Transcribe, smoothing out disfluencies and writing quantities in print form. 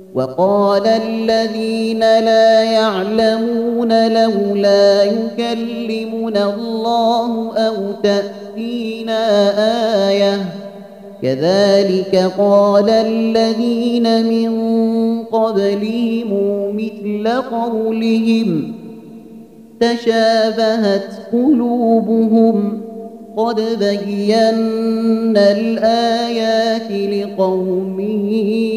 وقال الذين لا يعلمون لولا يكلمنا الله أو تأتينا آية كذلك قال الذين من قبلهم مثل قولهم تشابهت قلوبهم قد بينا الآيات لقوم